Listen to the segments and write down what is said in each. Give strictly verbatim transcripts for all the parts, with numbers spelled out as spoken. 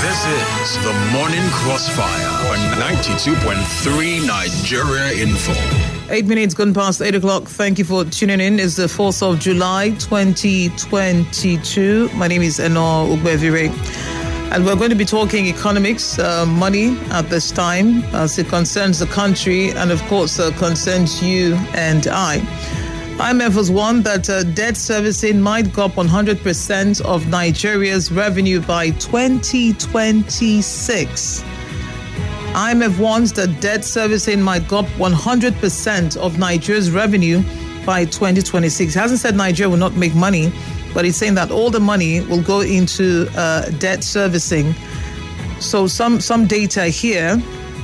This is the Morning Crossfire on ninety-two point three Nigeria Info. Eight minutes gone past eight o'clock. Thank you for tuning in. It's the fourth of July, twenty twenty-two. My name is Eno Ugbevire. And we're going to be talking economics, uh, money at this time, as it concerns the country and, of course, uh, concerns you and I. I M F has warned that uh, debt servicing might go up one hundred percent of Nigeria's revenue by twenty twenty-six. I M F warns that debt servicing might go up one hundred percent of Nigeria's revenue by twenty twenty-six. It hasn't said Nigeria will not make money, but it's saying that all the money will go into uh, debt servicing. So some, some data here.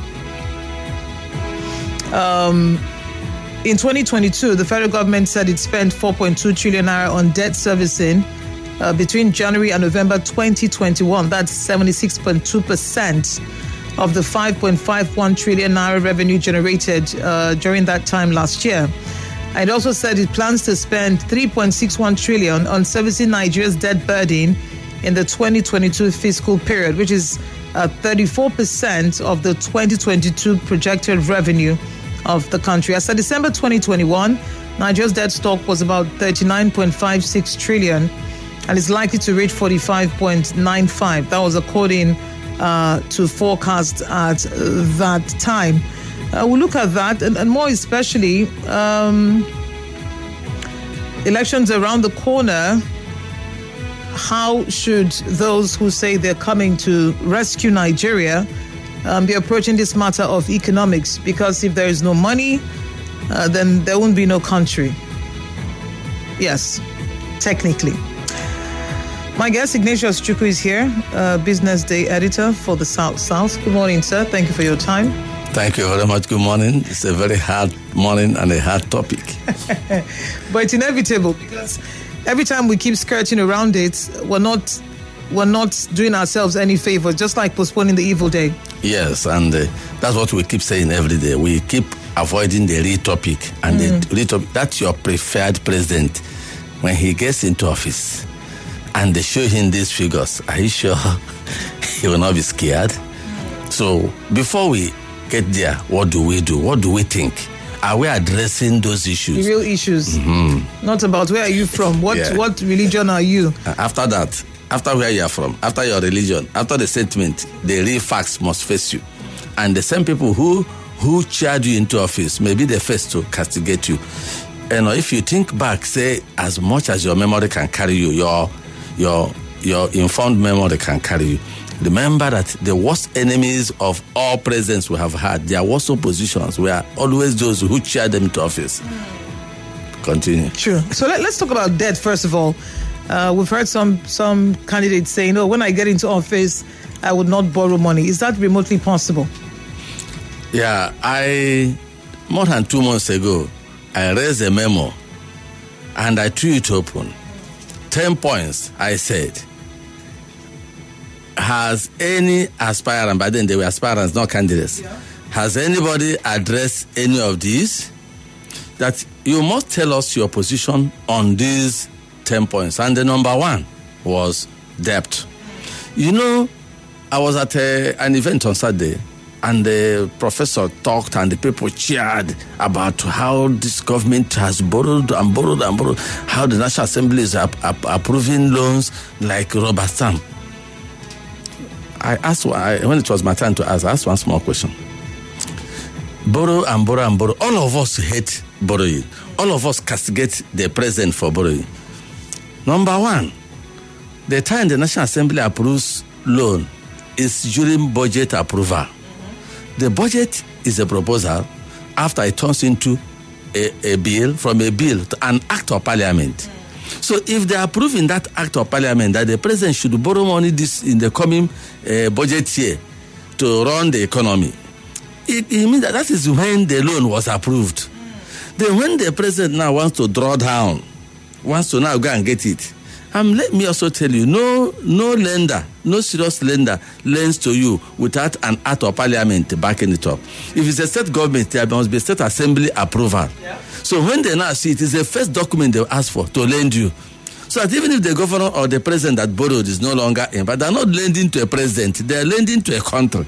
Um... In twenty twenty-two, the federal government said it spent four point two trillion naira on debt servicing uh, between January and November twenty twenty-one. That's seventy-six point two percent of the five point five one trillion naira revenue generated uh, during that time last year. And it also said it plans to spend three point six one trillion on servicing Nigeria's debt burden in the twenty twenty-two fiscal period, which is uh, thirty-four percent of the twenty twenty-two projected revenue of the country. As of December twenty twenty-one, Nigeria's debt stock was about thirty-nine point five six trillion and is likely to reach forty-five point nine five. That was according uh, to forecasts at that time. Uh, we'll look at that and, and more especially um, elections around the corner. How should those who say they're coming to rescue Nigeria Um, be approaching this matter of economics? Because if there is no money, uh, then there won't be no country. Yes, technically. My guest, Ignatius Chukwu, is here, uh, Business Day editor for the South South. Good morning, sir. Thank you for your time. Thank you very much. Good morning. It's a very hard morning and a hard topic. But it's inevitable because every time we keep skirting around it, we're not... we're not doing ourselves any favor, just like postponing the evil day. Yes, and uh, that's what we keep saying every day. We keep avoiding the real topic. And mm. the real topic, that's your preferred president. When he gets into office and they show him these figures, are you sure he will not be scared? Mm. So before we get there, what do we do? What do we think? Are we addressing those issues? The real issues. Mm-hmm. Not about where are you from? What, yeah. what religion are you? After that, after where you are from, after your religion, after the statement, the real facts must face you. And the same people who who cheered you into office may be the first to castigate you. And if you think back, say, as much as your memory can carry you, your your your informed memory can carry you, remember that the worst enemies of all presidents we have had, their worst oppositions were always those who cheered them into office. Continue. Sure. So let, let's talk about debt, first of all. Uh, we've heard some some candidates saying, oh, when I get into office, I would not borrow money. Is that remotely possible? Yeah, I, more than two months ago, I raised a memo and I threw it open. Ten points, I said. Has any aspirant, by then they were aspirants, not candidates, yeah. Has anybody addressed any of these? That you must tell us your position on these ten points. And the number one was debt. You know, I was at a, an event on Saturday and the professor talked and the people cheered about how this government has borrowed and borrowed and borrowed, how the National Assembly is ap- ap- approving loans like rubber stamp. I asked, I, when it was my time to ask, I asked one small question. Borrow and borrow and borrow. All of us hate borrowing. All of us castigate the president for borrowing. Number one, the time the National Assembly approves loan is during budget approval. Mm-hmm. The budget is a proposal after it turns into a, a bill, from a bill to an act of parliament. Mm-hmm. So if they approve in that act of parliament that the president should borrow money this in the coming uh, budget year to run the economy, it, it means that that is when the loan was approved. Mm-hmm. Then when the president now wants to draw down, wants to now go and get it. Um, let me also tell you, no no lender, no serious lender lends to you without an act of parliament backing it up. If it's a state government, there must be state assembly approval. Yeah. So when they now see it, it's the first document they ask for to lend you. So that even if the governor or the president that borrowed is no longer in, but they're not lending to a president, they're lending to a country.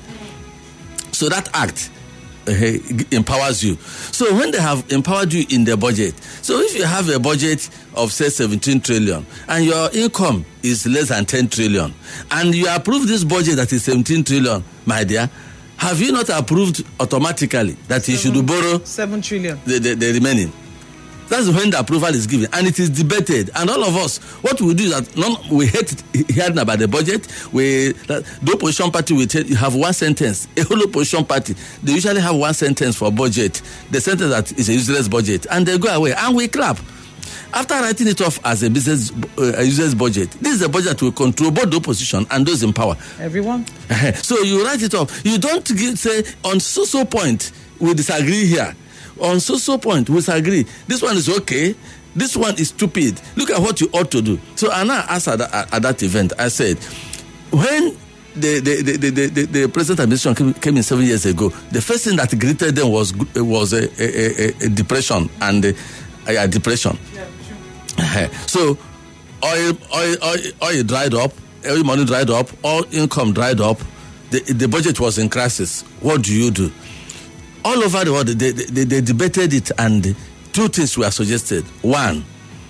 So that act uh, empowers you. So when they have empowered you in the budget, so if you have a budget of say seventeen trillion and your income is less than ten trillion, and you approve this budget that is seventeen trillion, my dear, have you not approved automatically that seven, you should borrow seven trillion, the, the, the remaining? That's when the approval is given, and it is debated. And all of us, what we do is that none, we hate hearing about the budget. We that, the opposition party will tell you have one sentence. A whole opposition party, they usually have one sentence for budget. The sentence that is a useless budget, and they go away, and we clap. After writing it off as a business, uh, a useless budget, this is a budget that will control both the opposition and those in power. Everyone. So you write it off. You don't give, say on so so point we disagree here. On so so point we disagree. This one is okay. This one is stupid. Look at what you ought to do. So I now asked at that, at that event. I said, when the the the the, the, the present administration came, came in seven years ago, the first thing that greeted them was was a, a, a, a depression and a, a depression. Yeah, sure. So oil, oil oil oil dried up, oil money dried up, all income dried up. The the budget was in crisis. What do you do? All over the world, they, they, they debated it, and two things were suggested. One,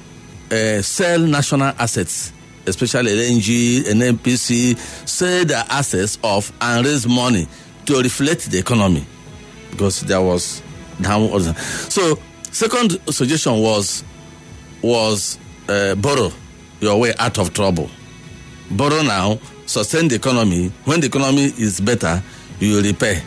uh, sell national assets, especially L N G, N N P C, sell their assets off and raise money to reflect the economy, because there was downward. So, second suggestion was was uh, borrow your way out of trouble. Borrow now, sustain the economy. When the economy is better, you will repay.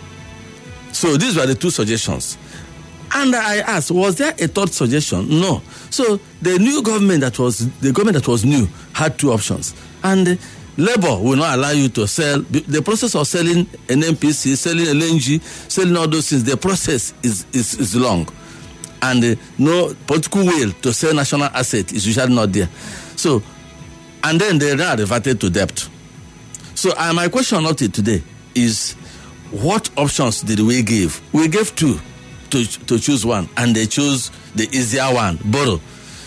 So these were the two suggestions. And I asked, was there a third suggestion? No. So the new government that was, the government that was new had two options. And Labour will not allow you to sell. The process of selling an N P C, selling L N G, selling all those things, the process is, is, is long. And uh, no political will to sell national asset is usually not there. So, and then they are reverted to debt. So uh, my question up to today is, what options did we give? We gave two to to choose one, and they chose the easier one, borrow.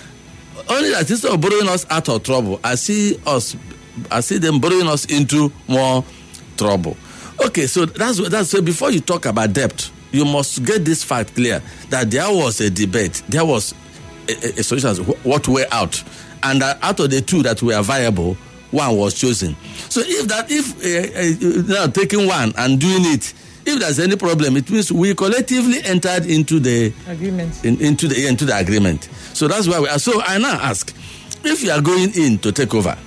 Only that instead of borrowing us out of trouble, I see us, I see them borrowing us into more trouble. Okay, so that's that's so. Before you talk about debt, you must get this fact clear that there was a debate, there was a, a, a solution, what way out, and uh, out of the two that were viable, one was chosen. So if that, if uh, uh, now taking one and doing it, if there's any problem, it means we collectively entered into the agreement. In, into the into the agreement. So that's why we are. So I now ask, if you are going in to take over,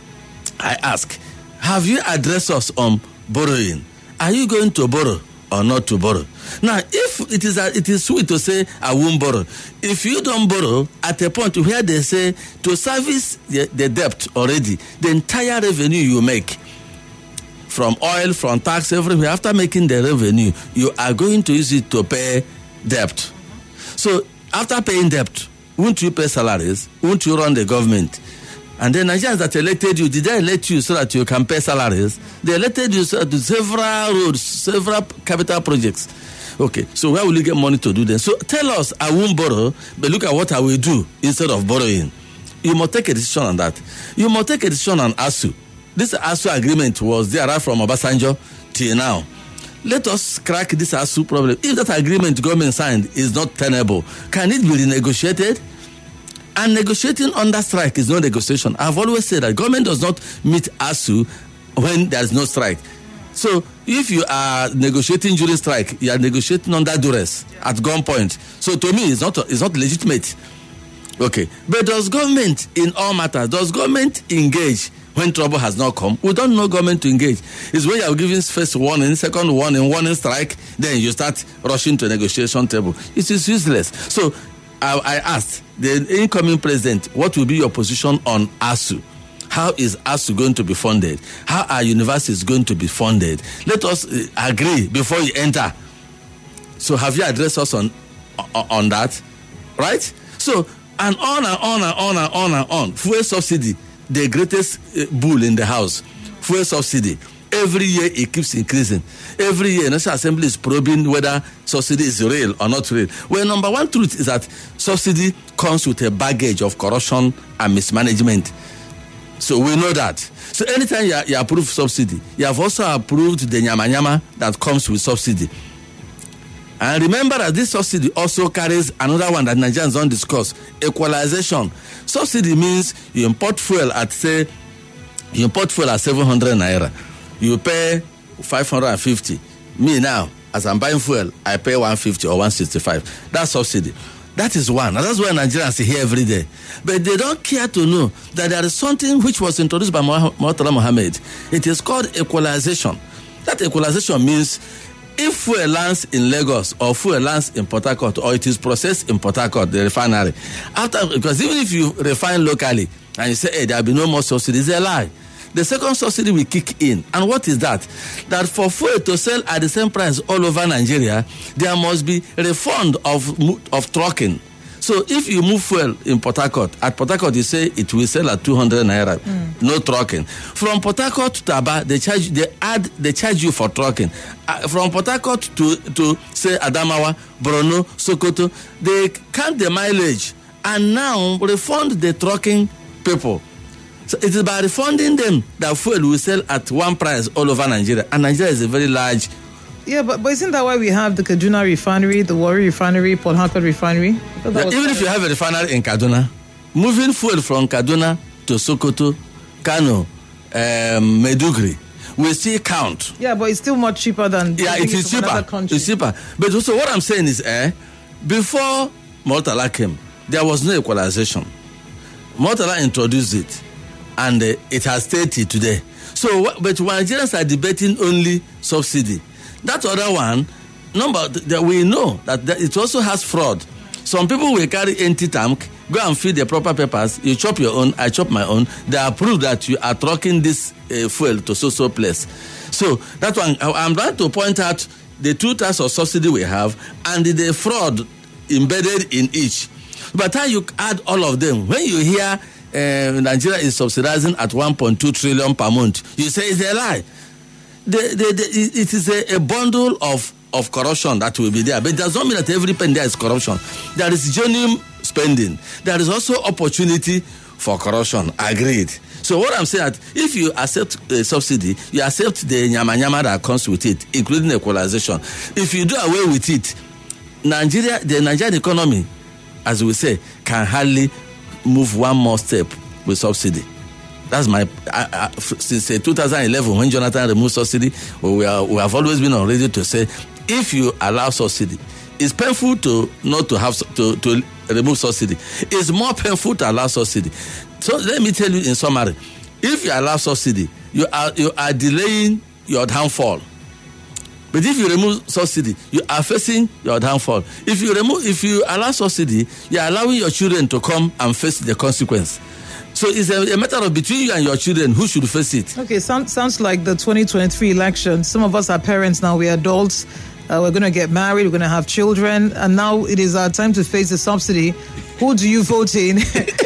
I ask, have you addressed us on borrowing? Are you going to borrow or not to borrow? Now, if it is a, it is sweet to say I won't borrow. If you don't borrow, at a point where they say to service the, the debt already, the entire revenue you make from oil, from tax, everywhere, after making the revenue, you are going to use it to pay debt. So after paying debt, won't you pay salaries? Won't you run the government? And the Nigerians that elected you, did they elect you so that you can pay salaries? They elected you so to several roads, several capital projects. Okay, so where will you get money to do them? So tell us, I won't borrow, but look at what I will do instead of borrowing. You must take a decision on that. You must take a decision on A S U. This A S U agreement was there right from Obasanjo till now. Let us crack this A S U problem. If that agreement government signed is not tenable, can it be renegotiated? And negotiating under strike is no negotiation. I've always said that government does not meet A S U when there is no strike. So if you are negotiating during strike, you are negotiating under duress, at gunpoint. So to me, it's not it's not legitimate. Okay. But does government, in all matters, does government engage when trouble has not come? We don't know government to engage. It's when you are giving first warning, second warning, warning strike, then you start rushing to a negotiation table. It is useless. So I, I asked the incoming president, what will be your position on A S U? How is A S U going to be funded? How are universities going to be funded? Let us uh, agree before you enter. So have you addressed us on, on, on that? Right? So, and on and on and on and on and on. Fuel subsidy, the greatest uh, bull in the house. Fuel subsidy. Every year it keeps increasing. Every year, National Assembly is probing whether subsidy is real or not real. Well, number one truth is that subsidy comes with a baggage of corruption and mismanagement. So we know that. So anytime you, you approve subsidy, you have also approved the nyama nyama that comes with subsidy. And remember that this subsidy also carries another one that Nigerians don't discuss, equalization. Subsidy means you import fuel at, say, you import fuel at seven hundred naira. You pay five hundred fifty. Me now, as I'm buying fuel, I pay one fifty or one sixty-five. That's subsidy. That is one. And that's why Nigerians are here every day. But they don't care to know that there is something which was introduced by Murtala Mohammed. It is called equalization. That equalization means if fuel lands in Lagos or fuel lands in Port Harcourt or it is processed in Port Harcourt, the refinery, after, because even if you refine locally and you say, hey, there will be no more subsidy, it's a lie. The second subsidy will kick in. And what is that? That for fuel to sell at the same price all over Nigeria, there must be refund of of trucking. So if you move fuel in Port Harcourt, at Port Harcourt you say it will sell at two hundred naira, mm. no trucking. From Port Harcourt to Taba, they charge, they add, they charge you for trucking. Uh, from Port Harcourt to, to say Adamawa, Borno, Sokoto, they count the mileage and now refund the trucking people. So it is by refunding them that fuel will sell at one price all over Nigeria. And Nigeria is a very large. Yeah, but, but isn't that why we have the Kaduna refinery, the Warri refinery, Port Harcourt refinery? Yeah, even if you have a refinery in Kaduna, moving fuel from Kaduna to Sokoto, Kano, um, Maiduguri, will still count. Yeah, but it's still much cheaper than. Yeah, it is cheaper. It's cheaper. But also, what I'm saying is, eh, before Murtala came, there was no equalization. Murtala introduced it. And uh, it has stayed till today. So, but Nigerians are debating only subsidy. That other one, number that we know that, that it also has fraud. Some people will carry empty tank, go and fill the proper papers. You chop your own, I chop my own. They approve that you are trucking this uh, fuel to so-so place. So that one, I'm trying to point out the two types of subsidy we have and the, the fraud embedded in each. By the time you add all of them, when you hear Uh, Nigeria is subsidizing at one point two trillion per month, you say it's a lie. The, the, the, it is a, a bundle of, of corruption that will be there. But it does not mean that every penny there is corruption. There is genuine spending. There is also opportunity for corruption. Agreed. So what I'm saying is, if you accept a subsidy, you accept the nyama nyama that comes with it, including equalization. If you do away with it, Nigeria, the Nigerian economy, as we say, can hardly move one more step with subsidy. That's my uh, uh, since uh, two thousand eleven when Jonathan removed subsidy, we are we have always been on radio to say if you allow subsidy, it's painful to not to have to to remove subsidy. It's more painful to allow subsidy. So let me tell you in summary: if you allow subsidy, you are you are delaying your downfall. But if you remove subsidy, you are facing your downfall. If you remove, if you allow subsidy, you are allowing your children to come and face the consequence. So it's a, a matter of between you and your children who should face it. Okay, sounds sounds like the twenty twenty-three election. Some of us are parents now. We're adults. Uh, we're going to get married. We're going to have children, and now it is our time to face the subsidy. Who do you vote in?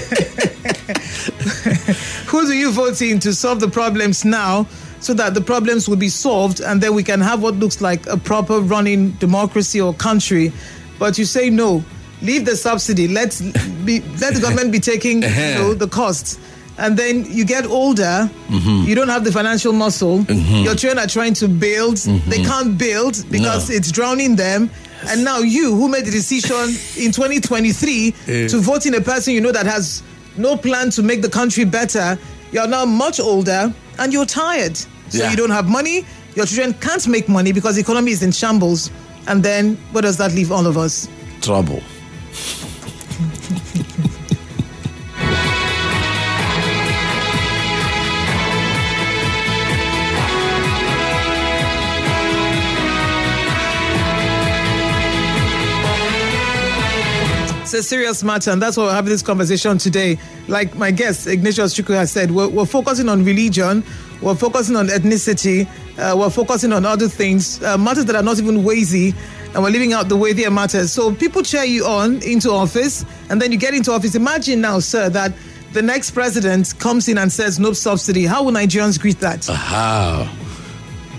Who do you vote in to solve the problems now, so that the problems will be solved and then we can have what looks like a proper running democracy or country? But you say no, leave the subsidy. Let's be, let the government be taking you know, the costs. And then you get older, mm-hmm. you don't have the financial muscle. Mm-hmm. Your children are trying to build. Mm-hmm. They can't build because no. it's drowning them. Yes. And now you, who made the decision in twenty twenty-three yeah. to vote in a person you know that has no plan to make the country better, you're now much older and you're tired. So yeah. you don't have money. Your children can't make money because the economy is in shambles. And then where does that leave all of us? Trouble. It's a serious matter, and that's why we're having this conversation today. Like my guest, Ignatius Chukwu, has said, we're, we're focusing on religion, we're focusing on ethnicity, uh, we're focusing on other things, uh, matters that are not even weighty, and we're leaving out the weightier matters. So people cheer you on into office, and then you get into office. Imagine now, sir, that the next president comes in and says no subsidy. How will Nigerians greet that? Aha.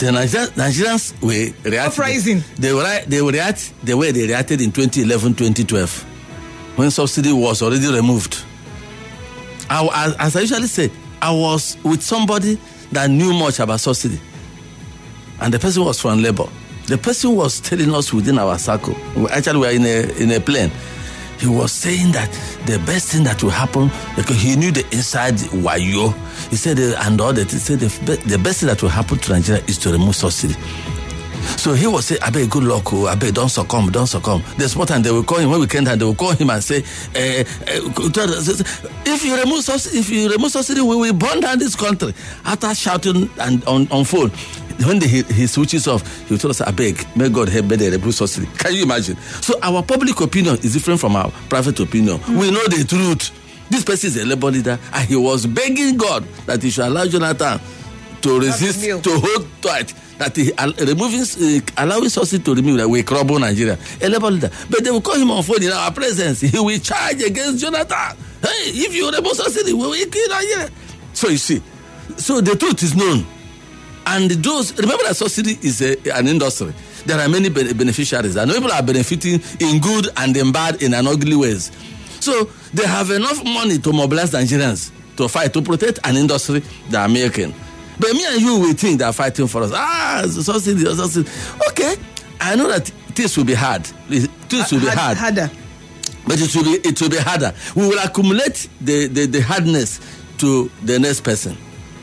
the Niger- Nigerians were reacting. Uprising. They were they were react the way they reacted in twenty eleven, twenty twelve, when subsidy was already removed. I, as, as I usually say, I was with somebody that knew much about subsidy, and the person was from Labour. The person was telling us within our circle. We actually were in a in a plane. He was saying that the best thing that will happen, because he knew the inside wayo. He said, uh, and all that, he said the, be- the best thing that will happen to Nigeria is to remove subsidy. So he was saying, I beg, good luck, oh, I beg, don't succumb, don't succumb. The spot, and they will call him, when we came down, they will call him and say, uh, uh, if you remove subsidy, if you remove subsidy, we will burn down this country. After shouting and on, on phone, when the, he, he switches off, he will tell us, I beg, may God help me, they remove subsidy. Can you imagine? So our public opinion is different from our private opinion. Mm-hmm. We know the truth. This person is a Labour leader, and he was begging God that he should allow Jonathan to resist, to hold tight, that he uh, removing, uh, allowing subsidy to remove that we crumble Nigeria. A Labour leader. But they will call him on phone in our presence. He will charge against Jonathan. Hey, if you remove subsidy, we will kill Nigeria. So you see, so the truth is known. And those, remember that subsidy is a, an industry. There are many beneficiaries, and people are benefiting in good and in bad, in an ugly ways. So they have enough money to mobilize Nigerians to fight, to protect an industry they are making. But me and you, we think they are fighting for us. Ah, subsidy, subsidy. Okay, I know that this will be hard. This will be hard. Harder. But it will be, it will be harder. We will accumulate the, the, the hardness to the next person.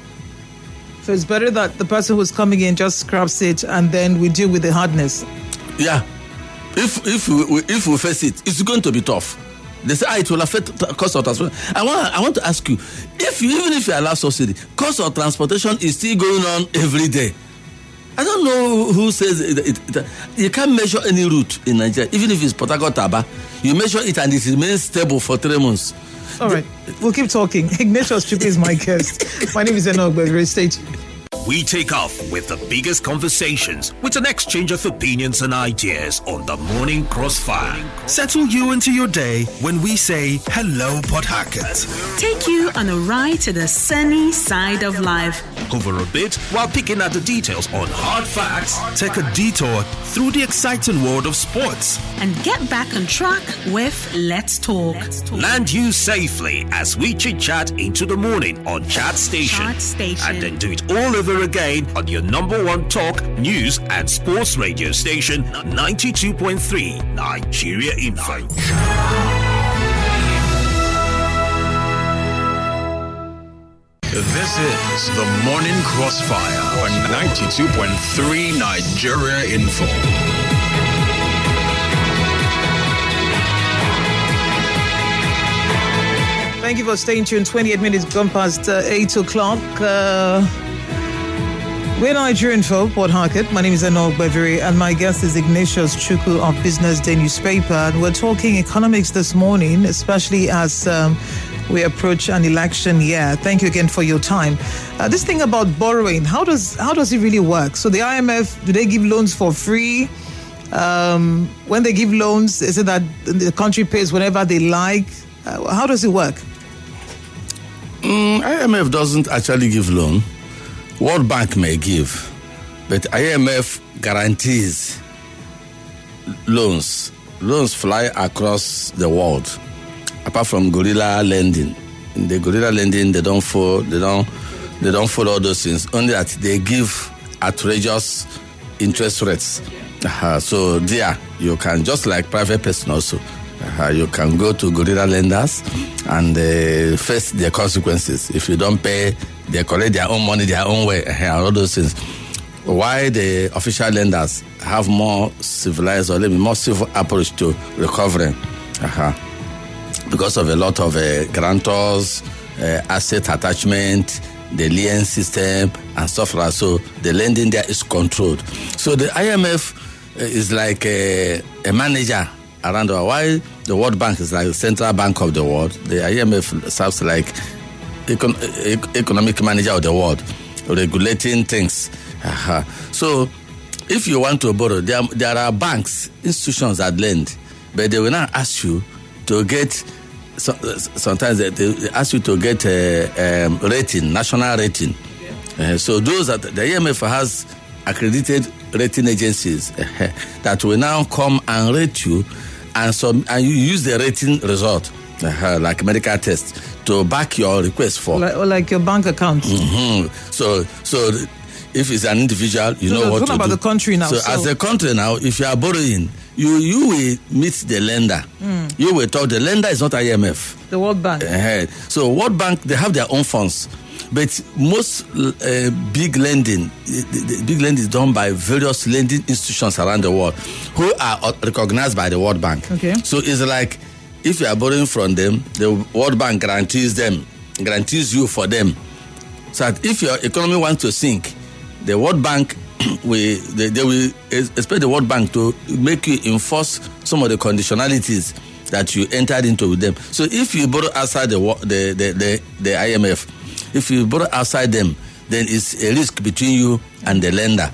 So it's better that the person who's coming in just scraps it, and then we deal with the hardness. Yeah. If if we if we face it, it's going to be tough. They say, ah, it will affect the cost of transportation. I want I want to ask you, if you, even if you allow subsidy, cost of transportation is still going on every day. I don't know who says it, it, it, you can't measure any route in Nigeria, even if it's Port Harcourt Aba. You measure it and it remains stable for three months. All right, we'll keep talking. Ignatius Chukwu is my guest. My name is Enoch Bevere. Stay tuned. We take off with the biggest conversations with an exchange of opinions and ideas on the Morning Crossfire. Settle you into your day when we say hello, Port Harcourt. Take you on a ride to the sunny side of life. Cover a bit while picking at the details on hard facts. Take a detour through the exciting world of sports. And get back on track with Let's Talk. Let's Talk. Land you safely as we chit-chat into the morning on Chat Station. Chat Station. And then do it all over again on your number one talk, news and sports radio station, ninety-two point three Nigeria Info. This is the Morning Crossfire on ninety-two point three Nigeria Info. Thank you for staying tuned. twenty-eight minutes gone past uh, eight o'clock. Uh, we're Nigeria Info, Port Harcourt. My name is Enoch Bevere, and my guest is Ignatius Chukwu of Business Day newspaper. And we're talking economics this morning, especially as um, we approach an election year. Thank you again for your time. Uh, this thing about borrowing, how does how does it really work? So the I M F, do they give loans for free? Um, when they give loans, is it that the country pays whenever they like? Uh, how does it work? Mm, I M F doesn't actually give loan. World Bank may give, but I M F guarantees loans. Loans fly across the world. Apart from guerrilla lending, in the guerrilla lending, they don't follow. They don't. They don't follow all those things. Only that they give outrageous interest rates. Uh, so there, you can, just like private person also. Uh, you can go to guerrilla lenders and uh, face their consequences. If you don't pay, they collect their own money their own way, uh, all those things. Why the official lenders have more civilized or maybe more civil approach to recovering? Uh-huh. Because of a lot of uh, grantors, uh, asset attachment, the lien system, and stuff like that. So the lending there is controlled. So the I M F uh, is like a, a manager around the world. While the World Bank is like the central bank of the world, the I M F serves like econ- economic manager of the world, regulating things. Uh-huh. So if you want to borrow, there, there are banks, institutions that lend, but they will not ask you to get, so, sometimes they, they ask you to get a, a rating, national rating. Uh, so those that the I M F has accredited rating agencies uh, that will now come and rate you, and some and you use the rating result, uh, like medical test, to back your request for. Like, or like your bank account. Mm-hmm. So, so if it's an individual, you no, know no, what to about do. the country now. So, so, as a country now, if you are borrowing, you you will meet the lender. Mm. You will talk. The lender is not I M F. The World Bank. Uh, so, World Bank, they have their own funds. But most uh, big lending, the, the big lending is done by various lending institutions around the world who are recognized by the World Bank. Okay. So it's like if you are borrowing from them, the World Bank guarantees them, guarantees you for them. So that if your economy wants to sink, the World Bank will they, they will expect the World Bank to make you enforce some of the conditionalities that you entered into with them. So if you borrow outside the the the, the, the I M F, if you borrow outside them, then it's a risk between you and the lender.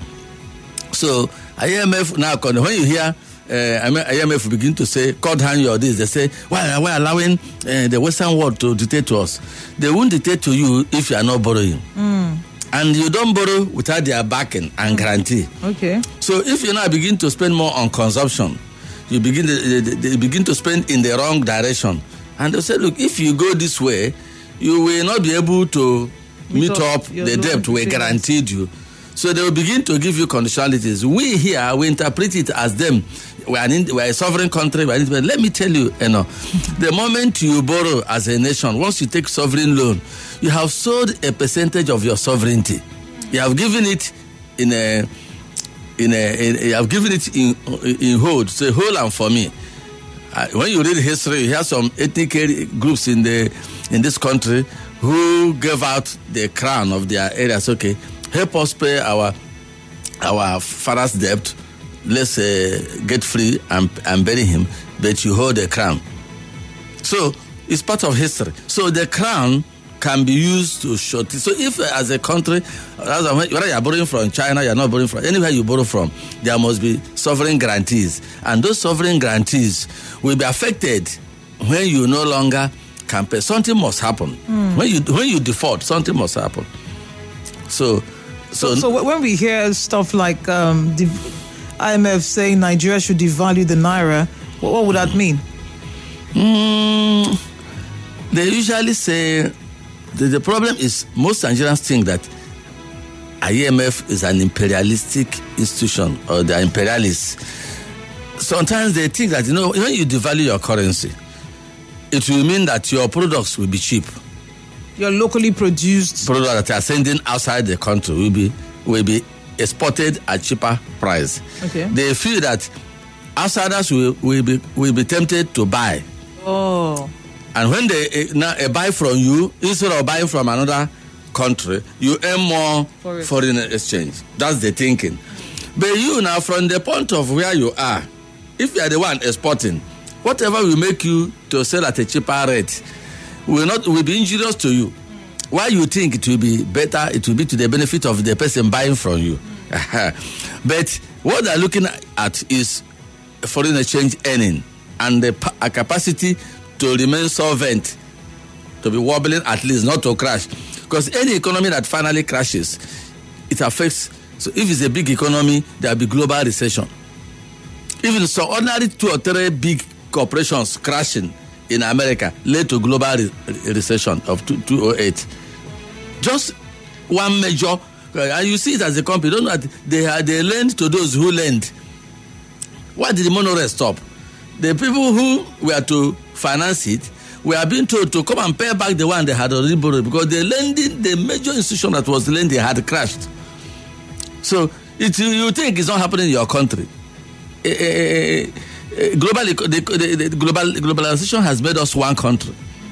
So I M F now, when you hear uh, I M F begin to say, cut hand your this, they say, why are we allowing uh, the Western world to dictate to us? They won't dictate to you if you are not borrowing. Mm. And you don't borrow without their backing and guarantee. Okay. So if you now begin to spend more on consumption, you begin to, they begin to spend in the wrong direction. And they say, look, if you go this way, you will not be able to meet, meet up, up the debt we guaranteed you. So they will begin to give you conditionalities. We here, we interpret it as them. We are, in, we are a sovereign country. We are in, but let me tell you, you know, the moment you borrow as a nation, once you take sovereign loan, you have sold a percentage of your sovereignty. You have given it in a, in a, in, you have given it in in hold. Say, hold on for me. Uh, when you read history, you have some ethnic groups in the in this country who gave out the crown of their areas. Okay, help us pay our our father's debt. Let's uh, get free and, and bury him, but you hold the crown. So it's part of history. So the crown can be used to short it. So if uh, as a country, whether you're borrowing from China, you're not borrowing from, anywhere you borrow from, there must be sovereign guarantees. And those sovereign guarantees will be affected when you no longer can pay. Something must happen. Mm. When you when you default, something must happen. So, so, so, so when we hear stuff like um, the I M F saying Nigeria should devalue the naira, what, what would that mean? Mm, they usually say the, the problem is most Nigerians think that I M F is an imperialistic institution or they are imperialists. Sometimes they think that, you know, when you devalue your currency, it will mean that your products will be cheap. Your locally produced products that are sending outside the country will be will be exported at cheaper price. Okay. They feel that outsiders will, will be will be tempted to buy. Oh. And when they uh, now uh, buy from you, instead of buying from another country, you earn more foreign, foreign exchange. That's the thinking. But you now, from the point of where you are, if you are the one exporting, whatever will make you to sell at a cheaper rate will not will be injurious to you. Why you think it will be better, it will be to the benefit of the person buying from you. But what they're looking at is foreign exchange earning and the a capacity to remain solvent, to be wobbling at least, not to crash. Because any economy that finally crashes, it affects. So if it's a big economy, there will be global recession. Even so, ordinary two or three big corporations crashing in America led to global re- recession of two thousand eight. Just one major, uh, and you see it as a company. Don't know that they are, they lend to those who lend. Why did the monorail stop? The people who were to finance it were being told to come and pay back the one they had already borrowed because the lending, the major institution that was lending had crashed. So it, you think it's not happening in your country. Uh, uh, Global, the, the, the global globalization has made us one country.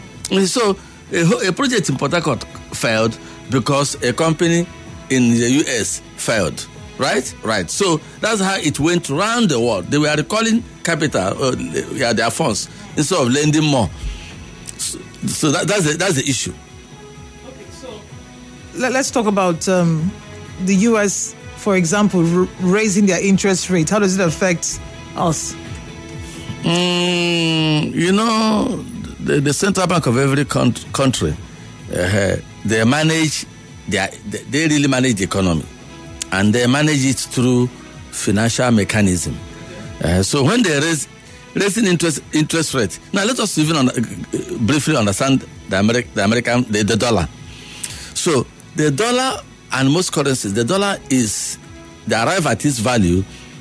So a, a project in Port Harcourt failed because a company in the U S failed. Right? Right. So that's how it went around the world. They were recalling capital, uh, yeah, their funds, instead of lending more. So, so that, that's, the, that's the issue. Okay, so let, let's talk about um, the U S, for example, r- raising their interest rate. How does it affect us? Mm, you know, the, the central bank of every con- country, uh, they manage, their, they really manage the economy. and they manage it through financial mechanism. Uh, so when they raise raising interest interest rate, now let us even on, uh, briefly understand the American the American the, the dollar. So the dollar and most currencies, the dollar is they arrive at its value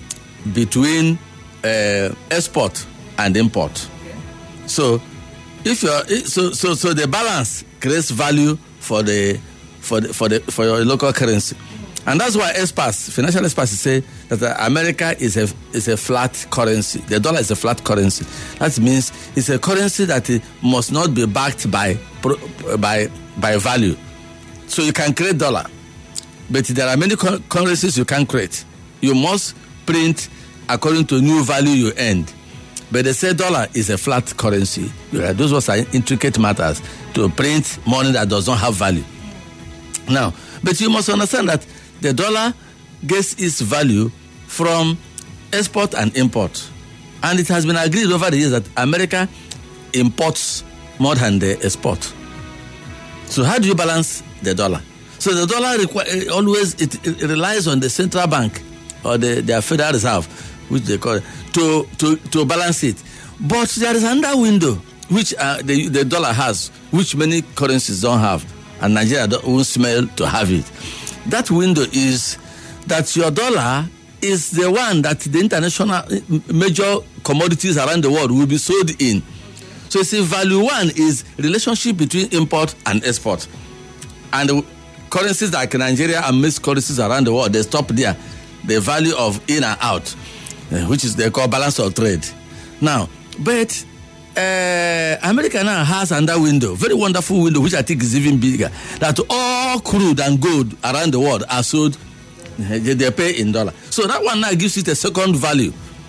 between uh, export and import. So if you're so so so the balance creates value for the for the for the for your local currency. And that's why experts, financial experts say that America is a is a flat currency. The dollar is a flat currency. That means it's a currency that must not be backed by by by value. So you can create dollar, but there are many currencies you can't create. You must print according to new value you earned. But they say dollar is a flat currency. Those are intricate matters to print money that does not have value. Now, but you must understand that the dollar gets its value from export and import. And it has been agreed over the years that America imports more than they export. So how do you balance the dollar? So the dollar requ- always it, it relies on the central bank or the, their Federal Reserve, which they call it, to, to, to balance it. But there is another window which uh, the, the dollar has, which many currencies don't have, and Nigeria don't, won't smell to have it. That window is that your dollar is the one that the international major commodities around the world will be sold in. So you see, value one is relationship between import and export. And the currencies like Nigeria and most currencies around the world, they stop there. The value of in and out, which is they call balance of trade. Now, but uh, America now has another window, very wonderful window, which I think is even bigger, that all crude and gold around the world are sold, they pay in dollar. So that one now gives it a second value.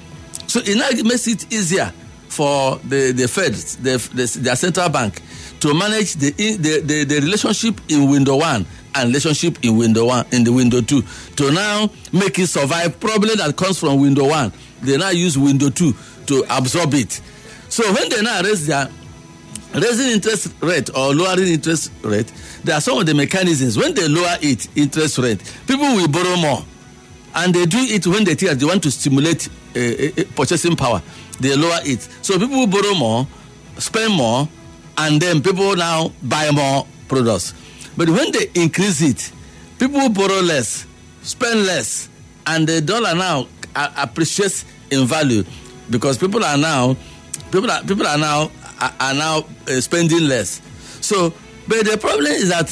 So it now makes it easier for the, the Fed, the, the, their central bank, to manage the, the, the, the relationship in window one and relationship in window one, in the window two, to now make it survive problem that comes from window one. They now use window two to absorb it. So when they now raise their raising interest rate or lowering interest rate, there are some of the mechanisms. When they lower it, interest rate, people will borrow more. And they do it when they think that they want to stimulate uh, uh, purchasing power. They lower it. So people will borrow more, spend more, and then people now buy more products. But when they increase it, people will borrow less, spend less, and the dollar now appreciates in value because people are now people are people are now are, are now uh, spending less. So, but the problem is that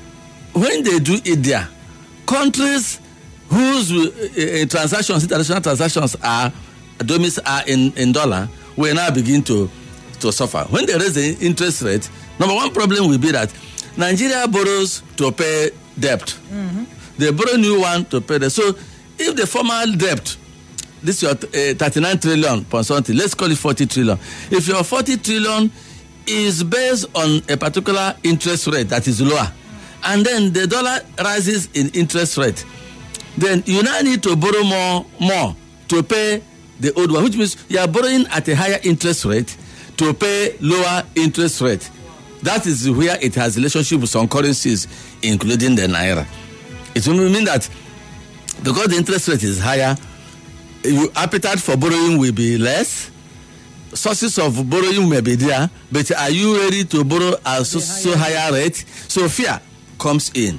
when they do it there, countries whose uh, transactions, international transactions are domiciled are in, in dollar, will now begin to to suffer. When they raise the interest rate, number one problem will be that Nigeria borrows to pay debt. Mm-hmm. They borrow new one to pay debt. So if the formal debt, this is your uh, thirty-nine trillion point something, let's call it forty trillion. If your forty trillion is based on a particular interest rate that is lower, and then the dollar rises in interest rate, then you now need to borrow more, more to pay the old one, which means you are borrowing at a higher interest rate to pay lower interest rate. That is where it has relationship with some currencies, including the naira. It will mean that because the interest rate is higher, your appetite for borrowing will be less. Sources of borrowing may be there, but are you ready to borrow at so, so higher rate? So fear comes in.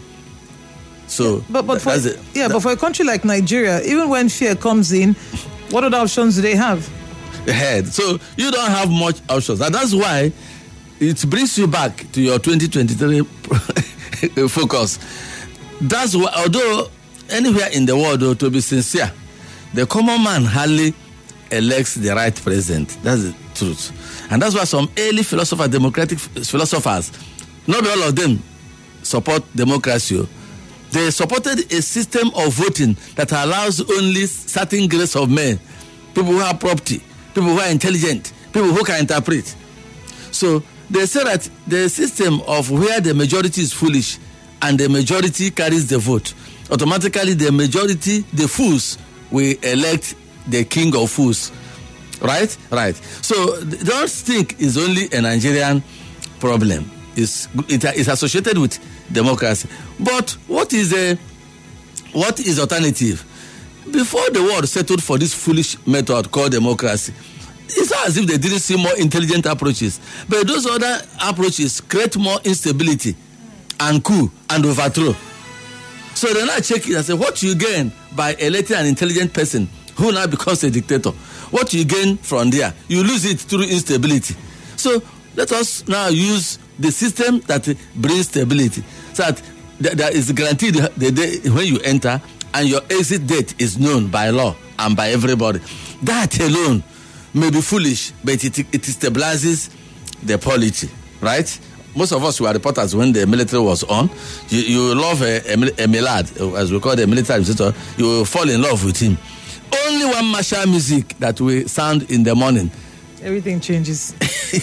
So, but but for, it. yeah, but for a country like Nigeria, even when fear comes in, what other options do they have? Ahead. So you don't have much options, and that's why it brings you back to your twenty twenty-three focus. That's why, although anywhere in the world, though, to be sincere, the common man hardly elects the right president. That's the truth. And that's why some early philosophers, democratic philosophers, not all of them support democracy. They supported a system of voting that allows only certain grades of men, people who have property, people who are intelligent, people who can interpret. So they say that the system of where the majority is foolish and the majority carries the vote, automatically the majority, the fools, will elect the king of fools. Right? Right. So don't think it's only a Nigerian problem. It's, it, it's associated with democracy. But what is the what is alternative? Before the world settled for this foolish method called democracy, it's not as if they didn't see more intelligent approaches. But those other approaches create more instability and coup and overthrow. So they now check it and say, what you gain by electing an intelligent person who now becomes a dictator? What you gain from there? You lose it through instability. So let us now use the system that brings stability, so that there is guaranteed the day when you enter and your exit date is known by law and by everybody. That alone may be foolish, but it, it stabilizes the polity, right? Most of us who are reporters when the military was on, you, you love a, a, a Milad, as we call the military visitor, you will fall in love with him. Only one martial music that will sound in the morning. Everything changes.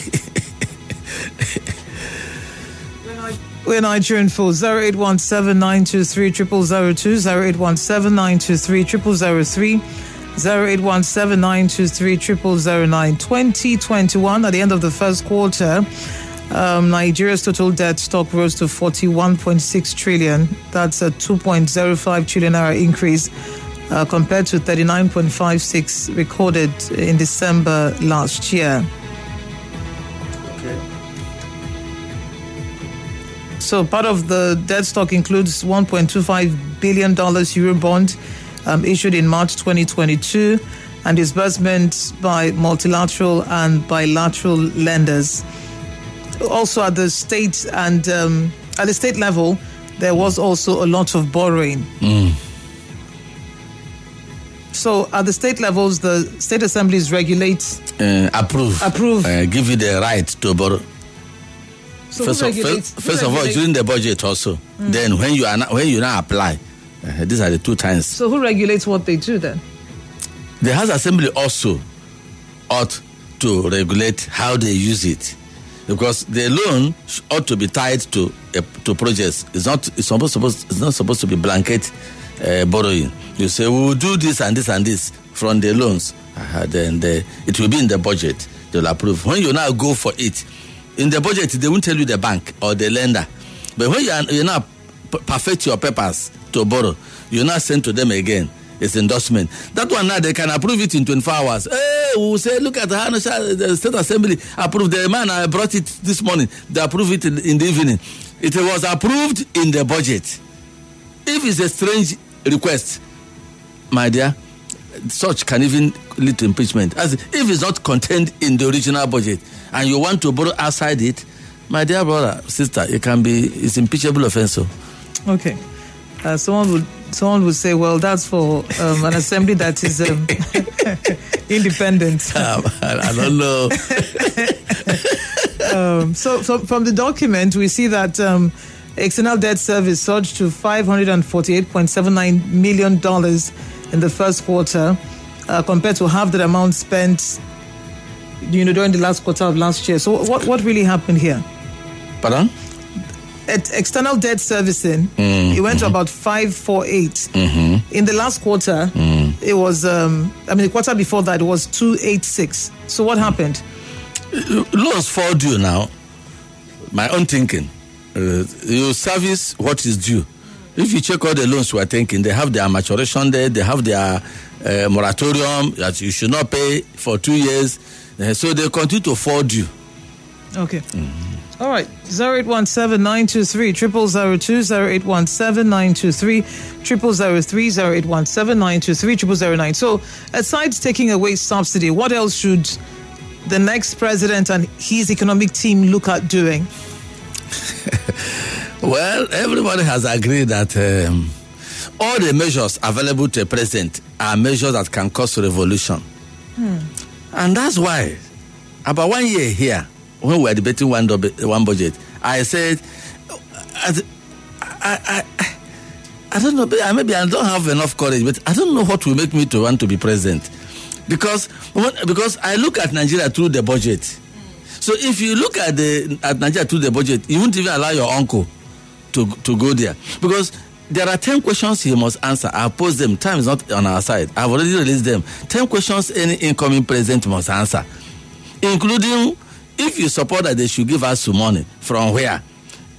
We're Nigerian for zero eight one seven nine two three zero zero zero two, zero eight one seven nine two three zero zero zero three, zero eight one seven nine two three zero zero zero nine. twenty twenty-one, at the end of the first quarter, um, Nigeria's total debt stock rose to forty-one point six trillion. That's a two point zero five trillion naira increase uh, compared to thirty-nine point five six recorded in December last year. So part of the debt stock includes one point two five billion dollars Eurobond um, issued in March twenty twenty-two and disbursements by multilateral and bilateral lenders. Also at the state and um, at the state level, there was also a lot of borrowing. Mm. So at the state levels, the state assemblies regulate, uh, approve, approve, uh, give you the right to borrow. So first of, first, first of all, during the budget also. Mm. Then when you are not, when you now apply, uh, these are the two times. So who regulates what they do then? The House Assembly also ought to regulate how they use it, because the loan ought to be tied to uh, to projects. It's not it's supposed, supposed it's not supposed to be blanket uh, borrowing. You say we will do this and this and this from the loans, uh, then the, it will be in the budget. They'll approve. When you now go for it. In the budget, they won't tell you the bank or the lender. But when you, are, you now perfect your papers to borrow, you now send to them again. It's endorsement. That one now, they can approve it in twenty-four hours. Hey, we'll say, look at how the State Assembly approved. The man, I brought it this morning. They approved it in, in the evening. It was approved in the budget. If it's a strange request, my dear, such can even lead to impeachment. As if it's not contained in the original budget and you want to borrow outside it, my dear brother, sister, it can be, it's impeachable offense. So. Okay. Uh, someone would someone would say, well, that's for um, an assembly that is um, independent. Um, I don't know. um, so, so from the document, we see that um, external debt service surged to five hundred forty-eight point seven nine million dollars in the first quarter, uh, compared to half that amount spent, you know, during the last quarter of last year. So what, what really happened here? Pardon? At external debt servicing, mm, it went mm-hmm. to about five forty-eight. Mm-hmm. In the last quarter, mm. it was, um, I mean, the quarter before that, it was two eighty-six. So what happened? Loans fall due now. My own thinking. Uh, you service what is due. If you check all the loans we are taking, they have their maturation there, they have their uh, moratorium that you should not pay for two years. Uh, so they continue to fall due. Okay. Mm-hmm. All right. zero eight one seven nine two three zero zero zero two, zero eight one seven nine two three zero zero zero three, zero eight one seven nine two three zero zero zero nine. So, aside taking away subsidy, what else should the next president and his economic team look at doing? Well, everybody has agreed that um, all the measures available to a president are measures that can cause revolution. Hmm. And that's why, about one year here, when we were debating one, one budget, I said, I, I, I, I don't know, maybe I don't have enough courage, but I don't know what will make me to want to be president. Because, because I look at Nigeria through the budget. So if you look at the at Nigeria through the budget, you won't even allow your uncle to to go there. Because there are ten questions he must answer. I've posed them. Time is not on our side. I've already released them. ten questions any incoming president must answer. Including, if you support that they should give us some money, from where?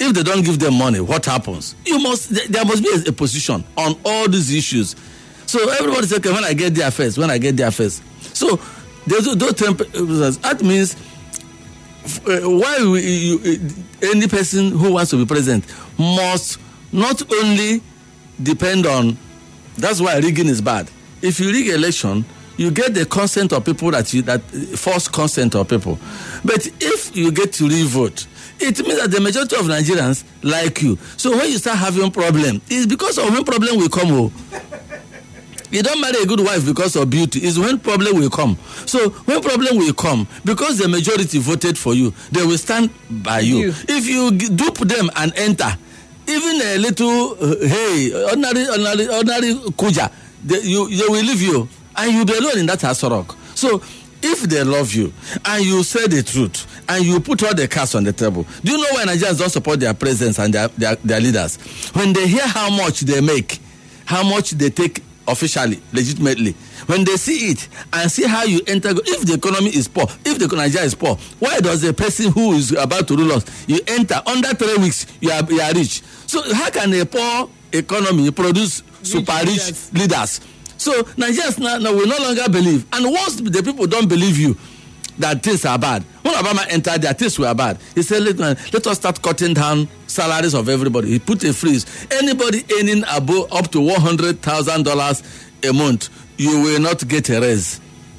If they don't give them money, what happens? You must. There must be a, a position on all these issues. So everybody says, okay, when I get there first, when I get there first. So there's those temperatures. That means uh, why we, you, any person who wants to be president must not only depend on. That's why rigging is bad. If you rig election, you get the consent of people that you that force consent of people. But if you get to re-vote, it means that the majority of Nigerians like you. So when you start having problem, it's because of when problem will come. Oh. You don't marry a good wife because of beauty. It's when problem will come. So when problem will come, because the majority voted for you, they will stand by you. you. If you dupe them and enter, even a little, uh, hey, ordinary, ordinary, ordinary kuja, they, you, they will leave you. And you'll be alone in that Asorok. So if they love you and you say the truth and you put all the cards on the table, do you know why Nigerians don't support their presidents and their, their, their leaders? When they hear how much they make, how much they take officially, legitimately, when they see it and see how you enter, if the economy is poor, if the Nigeria is poor, why does the person who is about to rule us, you enter, under three weeks, you are, you are rich? So how can a poor economy produce super rich leaders? leaders? So Nigerians now, now will no longer believe. And once the people don't believe you, that things are bad. When Obama entered, their things were bad. He said, let, let us start cutting down salaries of everybody. He put a freeze. Anybody earning above up to one hundred thousand dollars a month, you will not get a raise.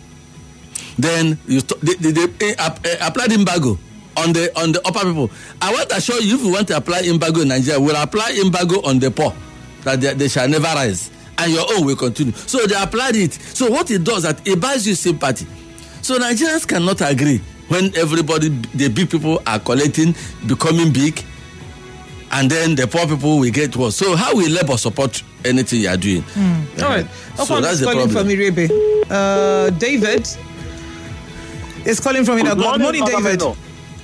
Then you st- they, they, they, they uh, applied embargo on the on the upper people. I want to assure you, if you want to apply embargo in Nigeria, we'll apply embargo on the poor, that they, they shall never rise. And your own will continue. So they applied it. So what it does, that it buys you sympathy. So Nigerians cannot agree when everybody, the big people are collecting, becoming big, and then the poor people will get worse. So how will Labour support anything you are doing? Mm. Uh, All right. So that's the calling problem. From Irebe. Uh, David is calling from Irebe. Good morning, David. Famino.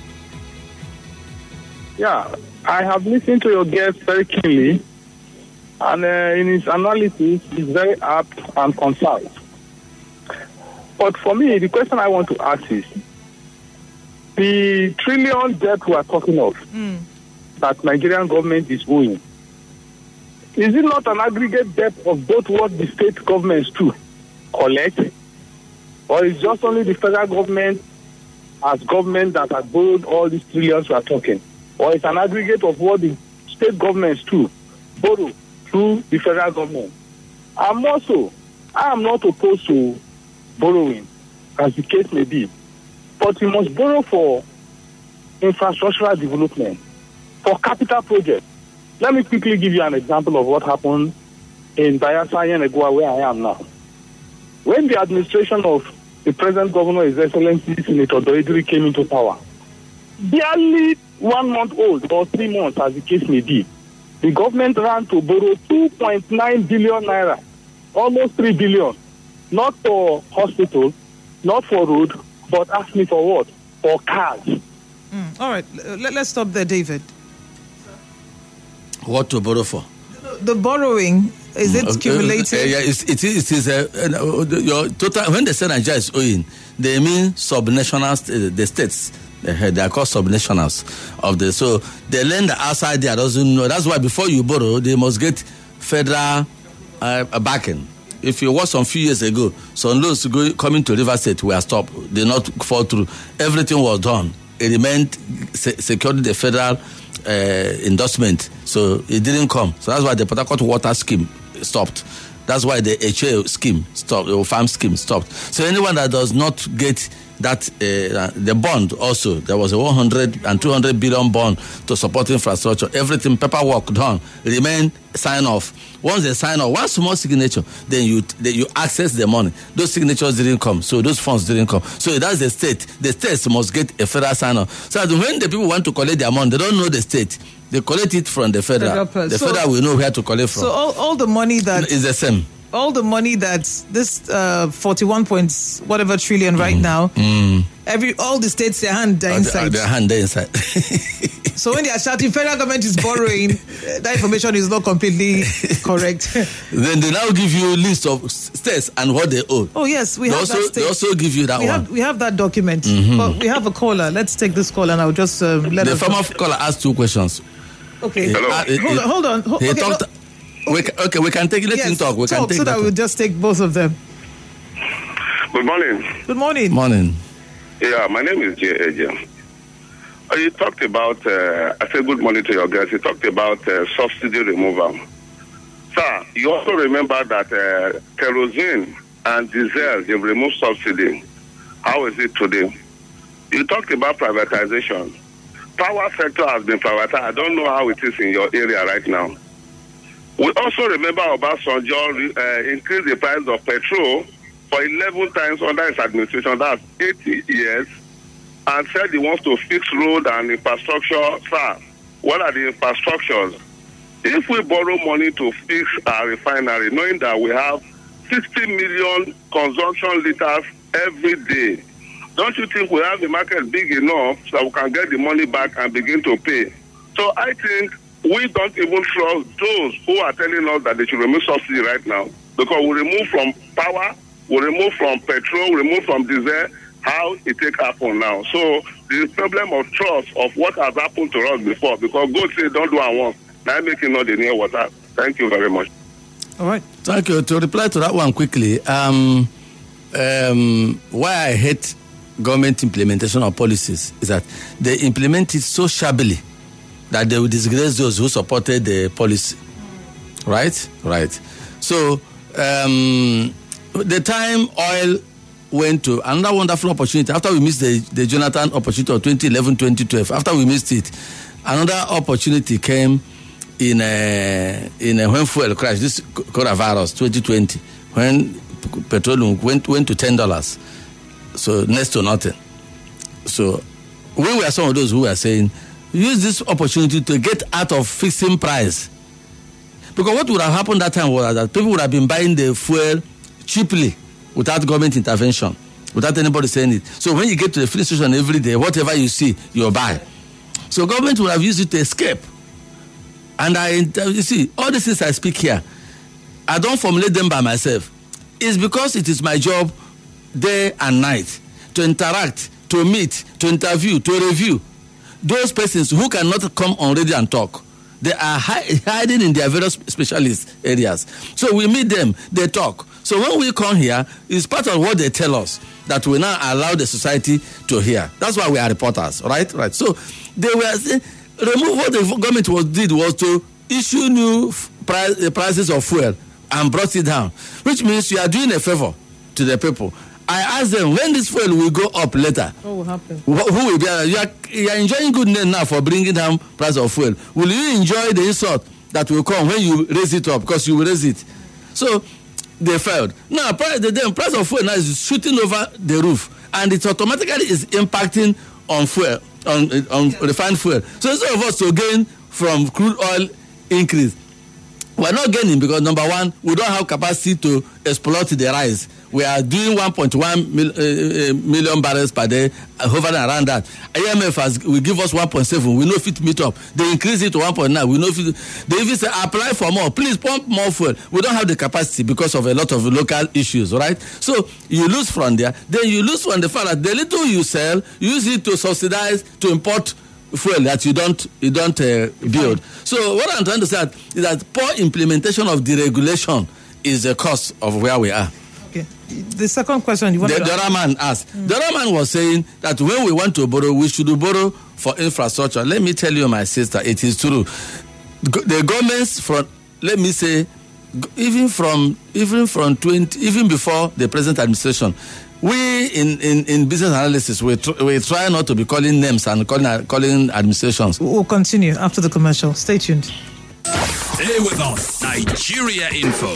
Yeah, I have listened to your guest very keenly, and uh, in his analysis, he's very apt and concise. But for me, the question I want to ask is, the trillion debt we are talking of, mm. that Nigerian government is owing, is it not an aggregate debt of both what the state governments too collect, or is just only the federal government as government that has borrowed all these trillions we are talking, or it's an aggregate of what the state governments too borrow through the federal government? And also, I am not opposed to borrowing, as the case may be, but we must borrow for infrastructural development, for capital projects. Let me quickly give you an example of what happened in Bayelsa Yenagoa, where I am now. When the administration of the present governor, His Excellency Senator Doidiri, came into power, barely one month old or three months, as the case may be, the government ran to borrow two point nine billion naira, almost three billion. Not for hospital, not for road, but ask me for what? For cars. Mm. All right, Let, let's stop there, David. What to borrow for? The borrowing, is it uh, cumulative? Uh, uh, yeah, it's, it is. It is uh, uh, your total. When they say Nigeria is owing, they mean subnationals, uh, the states. Uh, they are called subnationals of the. So the lender outside there doesn't know. That's why before you borrow, they must get federal uh, backing. If you watch some few years ago, some loans go, coming to River State were stopped. They not fall through. Everything was done. It remained se- secured the federal uh, endorsement, so it didn't come. So that's why the Port Harcourt water scheme stopped. That's why the H A scheme stopped, the farm scheme stopped. So anyone that does not get that, uh, the bond also, there was a one hundred and two hundred billion bond to support infrastructure. Everything, paperwork done, remain sign off. Once they sign off, one small signature, then you then you access the money. Those signatures didn't come, so those funds didn't come. So that's the state. The states must get a federal sign off. So that when the people want to collect their money, they don't know the state. They collect it from the federal. federal the so, federal will know where to collect from. So all, all the money that is the same. All the money that this uh, forty-one point whatever trillion right mm. now, mm. every all the states, their hand are inside. Uh, their hand are inside. So when they are shouting, federal government is borrowing, that information is not completely correct. Then they now give you a list of states and what they owe. Oh yes, we they have also, that state. They also give you that we one. Have, we have that document. Mm-hmm. But we have a caller. Let's take this call and I'll just uh, let the us... The former caller asked two questions. Okay. Hello. Uh, it- Hold it- on, hold on. Ho- He okay, talked. no- We ca- okay, we can take. Let yes, him talk. We can talk take so that that. we'll just take both of them. Good morning. Good morning. Morning. Yeah, my name is J A J. Uh, You talked about, uh, I said good morning to your guests. You talked about uh, subsidy removal. Sir, you also remember that uh, kerosene and diesel, they've removed subsidy. How is it today? You talked about privatization. Power sector has been privatized. I don't know how it is in your area right now. We also remember Obasanjo uh, increased the price of petrol for eleven times under his administration. That's eighty years. And said he wants to fix road and infrastructure. Sir, what are the infrastructures? If we borrow money to fix our refinery, knowing that we have sixty million consumption liters every day, don't you think we have the market big enough so that we can get the money back and begin to pay? So I think we don't even trust those who are telling us that they should remove subsidy right now, because we remove from power, we remove from petrol, we remove from diesel. How it take happen now? So the problem of trust of what has happened to us before, because God said don't do it once. Now making not the near water. Thank you very much. All right. Thank you. To reply to that one quickly, um, um, why I hate government implementation of policies is that they implement it so shabbily that they will disgrace those who supported the policy. Right? Right. So, um, the time oil went to another wonderful opportunity, after we missed the, the Jonathan opportunity of twenty eleven twenty twelve, after we missed it, another opportunity came in a, in a when fuel crash, this coronavirus twenty twenty, when petroleum went, went to ten dollars. So next to nothing. So we were some of those who were saying, use this opportunity to get out of fixing price. Because what would have happened that time was that people would have been buying the fuel cheaply without government intervention, without anybody saying it. So when you get to the filling station every day, whatever you see, you buy. So government would have used it to escape. And I, you see, all the things I speak here, I don't formulate them by myself. It's because it is my job day and night to interact, to meet, to interview, to review those persons who cannot come on radio and talk. They are hi- hiding in their various specialist areas. So we meet them, they talk. So when we come here, it's part of what they tell us that we now allow the society to hear. That's why we are reporters, right? Right. So they were saying, remove what the government was did was to issue new price, uh, prices of fuel and brought it down, which means you are doing a favor to the people. I asked them, when this fuel will go up later, What will happen? who, who will be? You are, you are enjoying good name now for bringing down price of fuel. Will you enjoy the insult that will come when you raise it up, because you will raise it? So they failed. Now, price, the then price of fuel now is shooting over the roof, and it automatically is impacting on fuel, on, on refined fuel. So instead of us to gain from crude oil increase, we're not gaining because, number one, we don't have capacity to exploit the rise. We are doing one point one mil, uh, million barrels per day, uh, hovering around that. I M F has, will give us one point seven. We know if it meet up. They increase it to one point nine. We know if it, they even say, apply for more. Please pump more fuel. We don't have the capacity because of a lot of local issues, right? So you lose from there. Then you lose from the fact that the little you sell, you use it to subsidize, to import fuel that you don't you don't uh, build. So what I'm trying to say is that poor implementation of deregulation is the cause of where we are. Okay. The second question you want The, to the other man asked. Mm. The other man was saying that when we want to borrow, we should borrow for infrastructure. Let me tell you, my sister, it is true. The governments from, let me say, even from even from twenty, even before the present administration, we in, in, in business analysis, we tr- we try not to be calling names and calling calling administrations. We'll continue after the commercial. Stay tuned. Stay with us. Nigeria Info.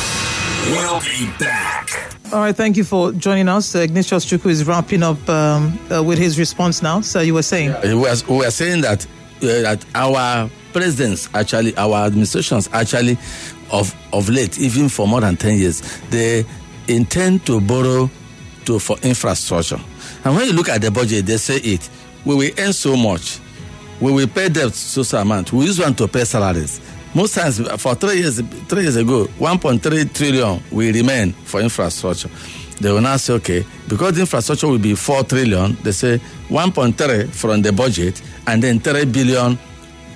We'll be back. All right, thank you for joining us. Uh, Ignatius Chukwu is wrapping up um, uh, with his response now. So you were saying? We were, we were saying that, uh, that our presidents, actually, our administrations, actually, of, of late, even for more than ten years, they intend to borrow to for infrastructure. And when you look at the budget, they say it, we will earn so much, we will pay debt so so amount, we use one to pay salaries. Most times, for three years, three years ago, one point three trillion will remain for infrastructure. They will now say, okay, because the infrastructure will be four trillion, they say one point three from the budget, and then three billion,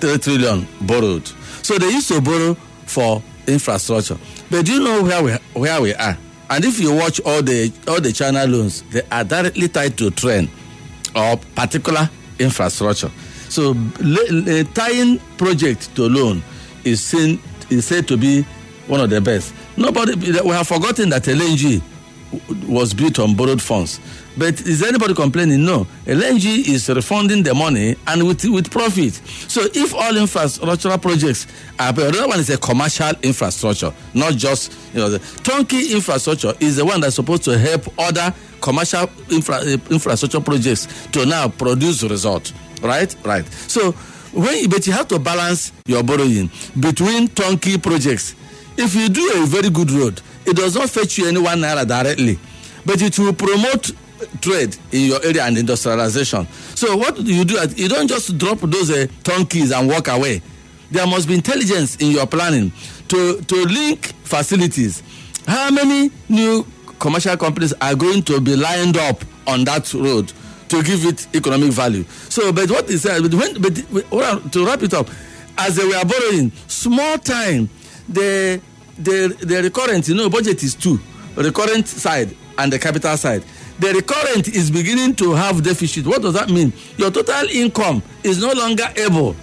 three trillion borrowed. So they used to borrow for infrastructure. But do you know where we where we are? And if you watch all the all the China loans, they are directly tied to trend or particular infrastructure. So le- tying project to loan is seen is said to be one of the best. Nobody, we have forgotten that L N G was built on borrowed funds. But is anybody complaining? No. L N G is refunding the money and with with profit. So if all infrastructural projects are, the other one is a commercial infrastructure, not just, you know, the turnkey infrastructure is the one that's supposed to help other commercial infra, infrastructure projects to now produce results. Right? Right. So, when, but you have to balance your borrowing between turnkey projects. If you do a very good road, it does not fetch you any one naira directly, but it will promote trade in your area and industrialization. So what do you do? You don't just drop those uh, turkeys and walk away. There must be intelligence in your planning to, to link facilities. How many new commercial companies are going to be lined up on that road to give it economic value? So, but what is that? But when, but to wrap it up, as they were borrowing, small time, the the the recurrent, you know, budget is two, recurrent side and the capital side. The recurrent is beginning to have deficit. What does that mean? Your total income is no longer able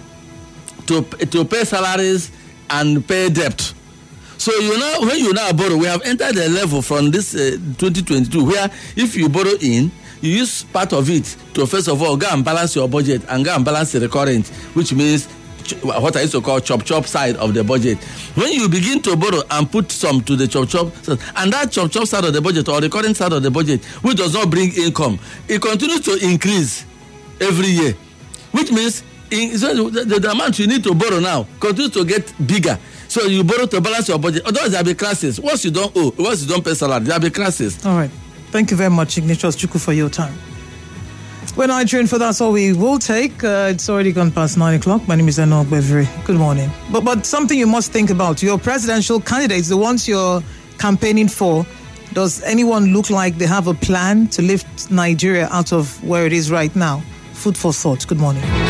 to to pay salaries and pay debt. So you know, when you now borrow, we have entered a level from this uh, twenty twenty-two where if you borrow in, you use part of it to first of all go and balance your budget and go and balance the recurrent, which means what I used to call chop chop side of the budget. When you begin to borrow and put some to the chop chop, and that chop chop side of the budget or the current side of the budget, which does not bring income, it continues to increase every year, which means in, so the, the, the amount you need to borrow now continues to get bigger. So you borrow to balance your budget. Otherwise, there'll be classes. Once you don't owe, once you don't pay salary, there'll be classes. All right. Thank you very much, Ignatius Chukwu, for your time. We're Nigerian, for that's all we will take. Uh, it's already gone past nine o'clock. My name is Enoch Bevere. Good morning. But but something you must think about: your presidential candidates, the ones you're campaigning for, does anyone look like they have a plan to lift Nigeria out of where it is right now? Food for thought. Good morning.